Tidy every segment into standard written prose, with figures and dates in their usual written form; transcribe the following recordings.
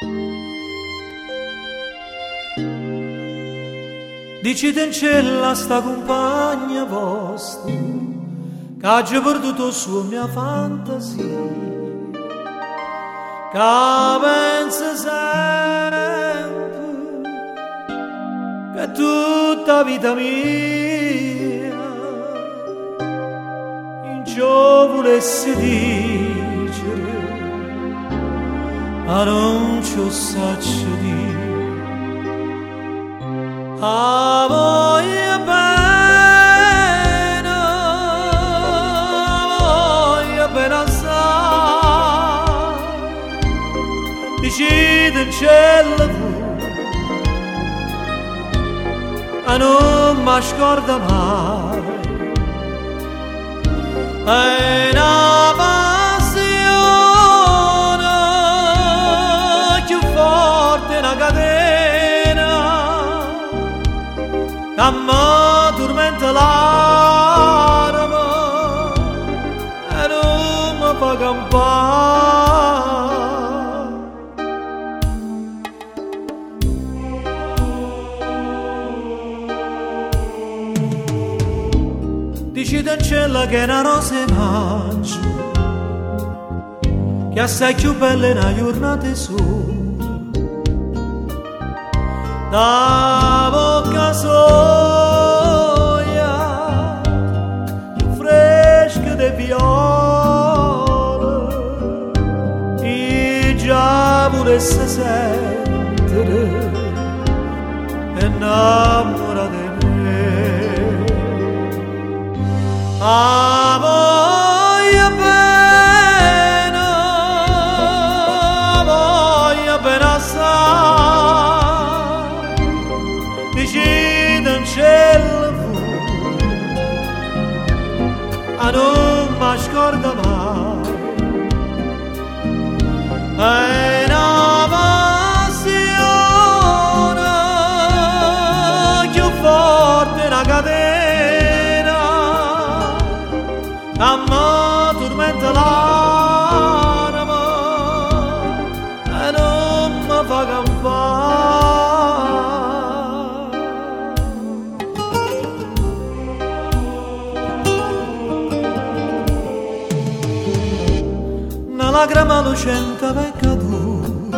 Dicite in cielo sta compagna vostra che ha già perduto su mia fantasia, che pensa sempre che tutta vita mia in ciò volesse dire, ma non ci saccio dire. A voglia bene assai, decide in cielo e non mi scorda mai, è una passione più forte una catena che mi tormenta l'anima e non mi fa campare. Dicite in cielo che è una rosa in maggio, che assai più bella è una giornata sola, da bocca soia fresca di viola, e già volesse sentire innamora di me. A voglia bene assai, decide in cielo e non mi scorda mai, è una passione più forte una catena che mi tormenta l'anima e non mi fa campare. Una lacrima lucente è caduta,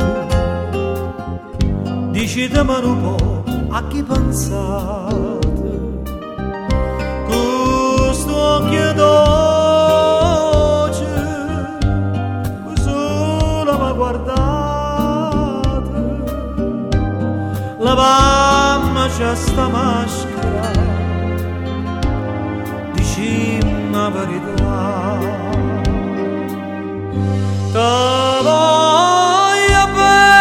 dicitemi un po' a chi pensate, questo occhio dolce solo mi guardate, la mamma c'ha sta maschera, dicimmi la verità. Che voglio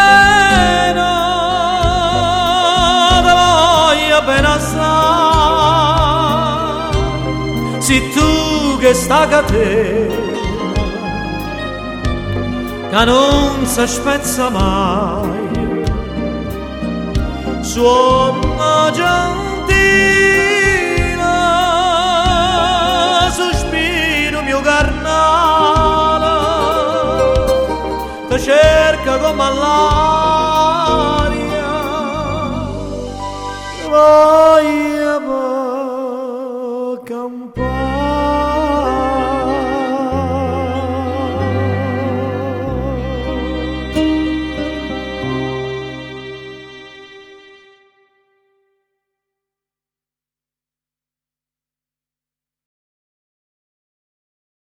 bene assai, se tu che sta a te, che non si spezza mai, suona gentile, sospiro mio carnale, cerca come all'altro